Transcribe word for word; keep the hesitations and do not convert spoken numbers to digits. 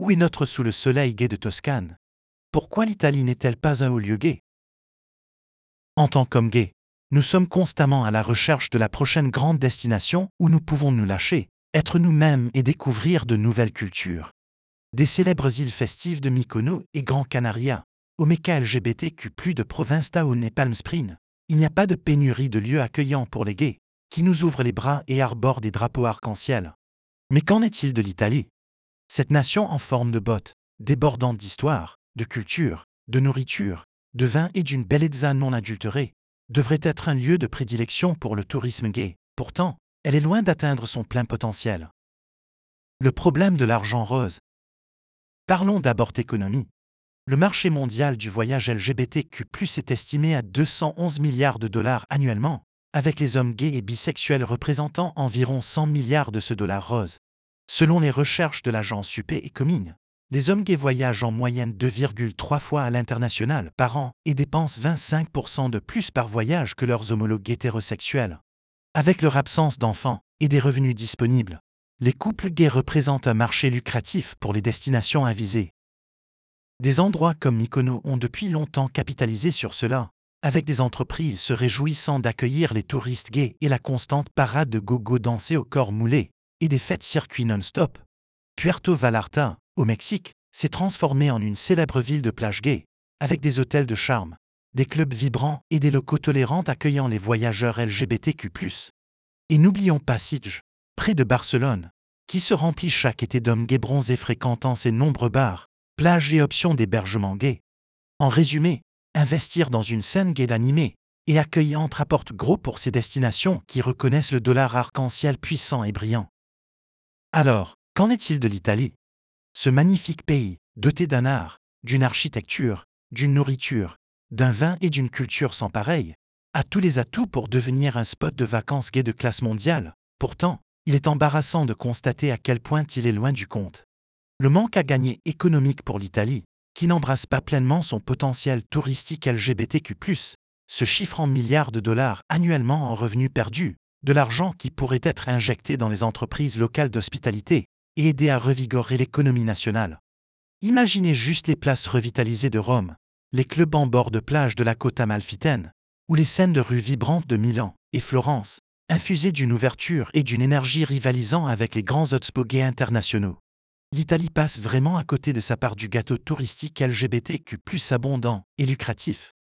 Où est notre sous le soleil gai de Toscane? Pourquoi l'Italie n'est-elle pas un haut lieu gai? En tant qu'hommes gays, nous sommes constamment à la recherche de la prochaine grande destination où nous pouvons nous lâcher, être nous-mêmes et découvrir de nouvelles cultures. Des célèbres îles festives de Mykonos et Gran Canaria, au Mecca L G B T Q plus, de Provincetown et Palm Springs, il n'y a pas de pénurie de lieux accueillants pour les gays, qui nous ouvrent les bras et arborent des drapeaux arc-en-ciel. Mais qu'en est-il de l'Italie? Cette nation en forme de botte, débordante d'histoire, de culture, de nourriture, de vin et d'une bellezza non adultérée, devrait être un lieu de prédilection pour le tourisme gay. Pourtant, elle est loin d'atteindre son plein potentiel. Le problème de l'argent rose. Parlons d'abord économie. Le marché mondial du voyage L G B T Q plus, est estimé à deux cent onze milliards de dollars annuellement, avec les hommes gays et bisexuels représentant environ cent milliards de ce dollar rose. Selon les recherches de l'agence U P et Comines, les hommes gays voyagent en moyenne deux virgule trois fois à l'international par an et dépensent vingt-cinq pour cent de plus par voyage que leurs homologues hétérosexuels. Avec leur absence d'enfants et des revenus disponibles, les couples gays représentent un marché lucratif pour les destinations avisées. Des endroits comme Mykonos ont depuis longtemps capitalisé sur cela, avec des entreprises se réjouissant d'accueillir les touristes gays et la constante parade de gogo dansés au corps moulé et des fêtes circuits non-stop. Puerto Vallarta, au Mexique, s'est transformé en une célèbre ville de plage gay, avec des hôtels de charme, des clubs vibrants et des locaux tolérants accueillant les voyageurs L G B T Q plus. Et n'oublions pas Sitges, près de Barcelone, qui se remplit chaque été d'hommes gays bronzés fréquentant ses nombreux bars, plages et options d'hébergement gay. En résumé, investir dans une scène gay animée et accueillante rapporte gros pour ces destinations qui reconnaissent le dollar arc-en-ciel puissant et brillant. Alors, qu'en est-il de l'Italie? Ce magnifique pays, doté d'un art, d'une architecture, d'une nourriture, d'un vin et d'une culture sans pareil, a tous les atouts pour devenir un spot de vacances gay de classe mondiale. Pourtant, il est embarrassant de constater à quel point il est loin du compte. Le manque à gagner économique pour l'Italie, qui n'embrasse pas pleinement son potentiel touristique L G B T Q plus, se chiffre en milliards de dollars annuellement en revenus perdus, de l'argent qui pourrait être injecté dans les entreprises locales d'hospitalité et aider à revigorer l'économie nationale. Imaginez juste les places revitalisées de Rome, les clubs en bord de plage de la côte amalfitaine, ou les scènes de rue vibrantes de Milan et Florence, infusées d'une ouverture et d'une énergie rivalisant avec les grands hotspots gays internationaux. L'Italie passe vraiment à côté de sa part du gâteau touristique L G B T Q plus abondant et lucratif.